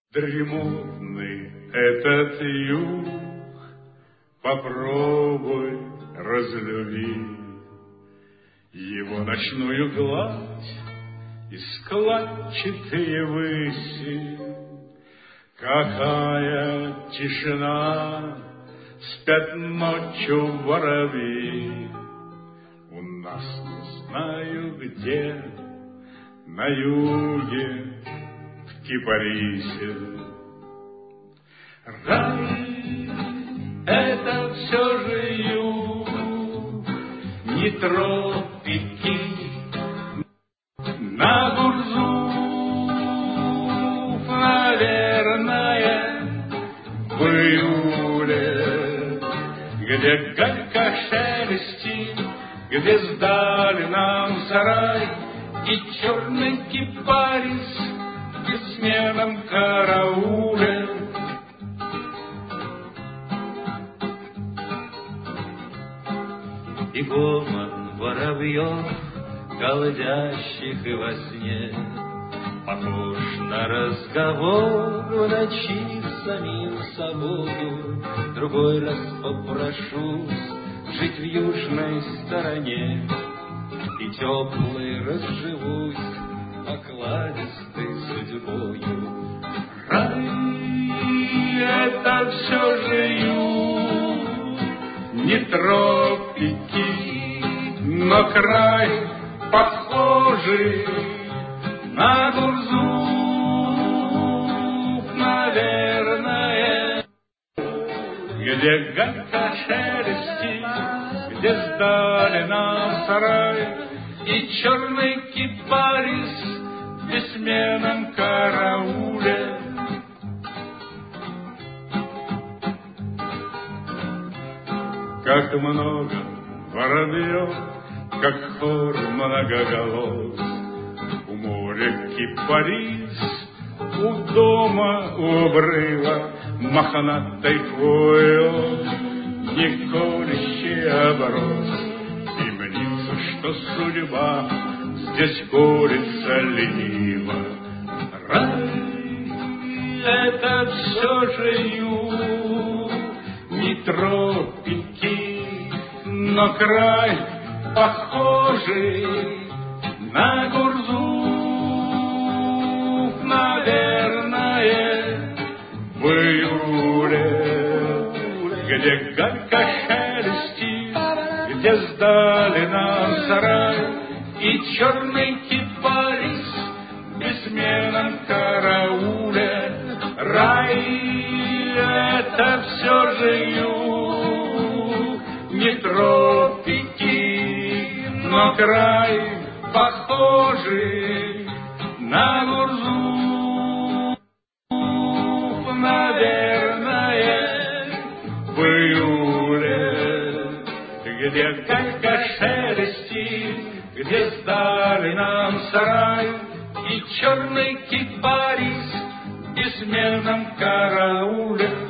Дремотный этот юг, попробуй разлюби его ночную гладь и складчатые выси. Какая тишина, спят ночью воробьи. У нас не знаю где, на юге, в Кипарисе. Рай — это все же юг, не тропики. На Гурзуф, наверное, в июле, где галька шелестит, где сдали нам сарай, и черный кипарис в бессменном карауле. И гомон воробьев, голдящих и во сне, похож на разговор в ночи с самим собою. Другой раз попрошусь жить в южной стороне, и теплый разживусь покладистой судьбою. Рай — это все же юг, не тропики, но край, похожий на Гурзуф, наверное, где галька шелестит, где сдали нам сарай, и черный кипарис в бессменном карауле. Как много воробьев, как хор многоголос, у моря кипарис, у дома, у обрыва мохнатой хвоей не колющий оброс. И мнится, что судьба здесь колется лениво. Рай — это все же юг, не тропики, но край, похожий на Гурзуф, наверное, в июле, где галька шелестит, где сдали нам сарай, и черный кипарис в бессменном карауле. Рай — это все же юг, не тропики, но край, похожий на Гурзуф, наверное, в июле, где галька шелестит, где сдали нам сарай, и черный кипарис в бессменном карауле.